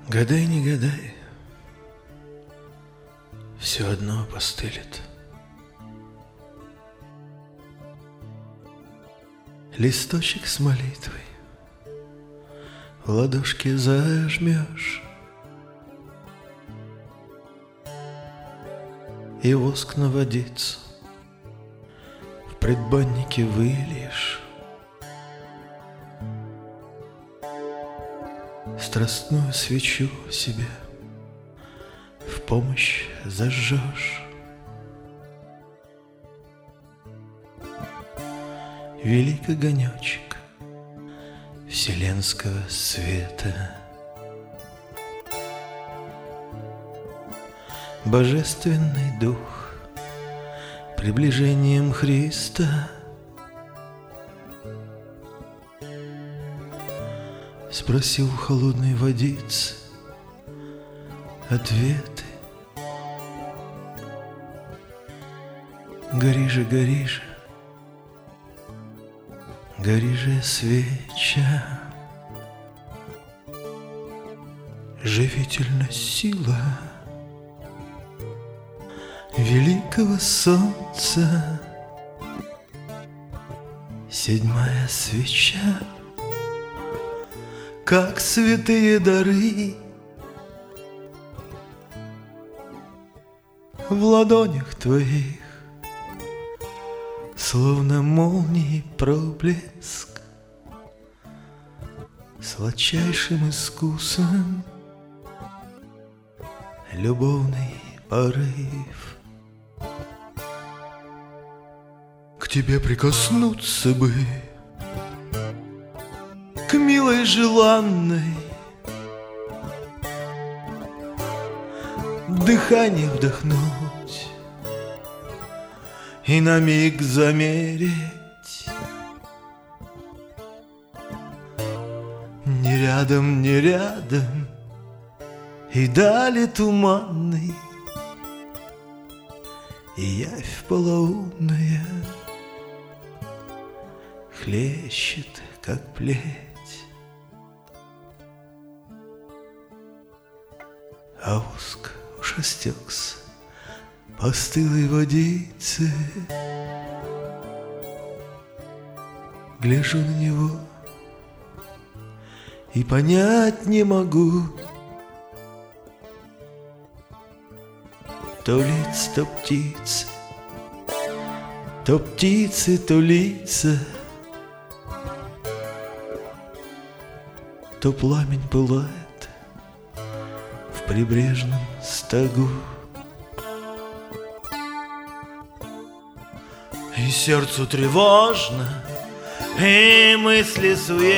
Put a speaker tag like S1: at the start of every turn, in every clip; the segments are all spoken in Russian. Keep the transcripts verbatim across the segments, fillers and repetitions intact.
S1: Гадай, не гадай, все одно опостылит. Листочек с молитвой в ладошке зажмешь, и воск на водицу в предбаннике выльешь. Страстную свечу себе в помощь зажжешь. Велик огонечек вселенского света, божественный дух приближением Христа спросил у холодной водицы ответы. Гори же, гори же, гори же, свеча, живительна сила великого солнца. Седьмая свеча, как святые дары, в ладонях твоих, словно молнии проблеск, сладчайшим искусом любовный порыв. К тебе прикоснуться бы, к милой желанной, дыхание вдохнуть и на миг замереть. Не рядом, не рядом, и дали туманный, и явь полоумная хлещет, как плеть. А воск уж остекся по стылой водице. Гляжу на него и понять не могу, то лиц, то птицы, то птицы, то лица, то пламень пылает в прибрежном стогу. И сердцу тревожно, и мысли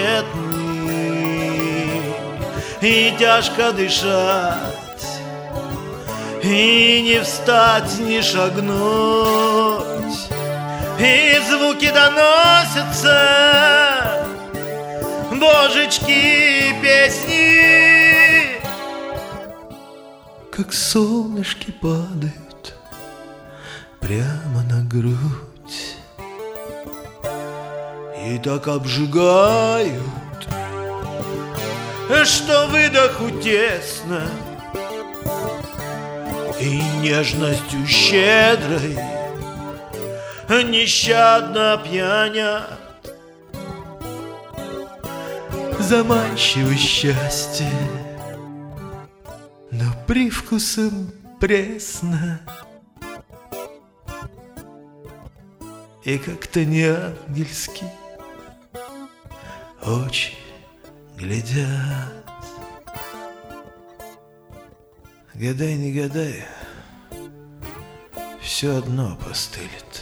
S1: суетные, и тяжко дышать, и не встать, не шагнуть, и звуки доносятся, божечки, песни, как солнышки падают прямо на грудь и так обжигают, что выдоху тесно, и нежностью щедрой нещадно пьянят. Заманчиво счастье, но привкусом пресно, и как-то не ангельски очи глядят. Гадай, не гадай, все одно опостылит.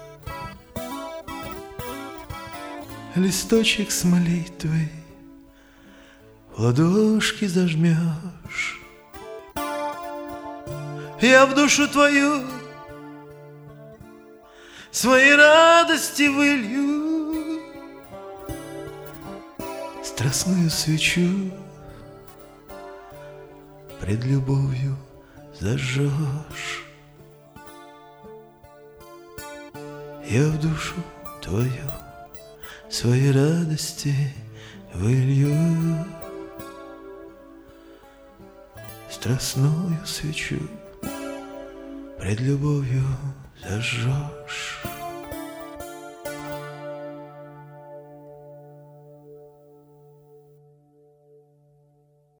S1: Листочек с молитвой в ладошки зажмешь, я в душу твою свои радости вылью, страстную свечу пред любовью зажжешь. Я в душу твою свои радости вылью, Страстную свечу пред любовью зажжешь.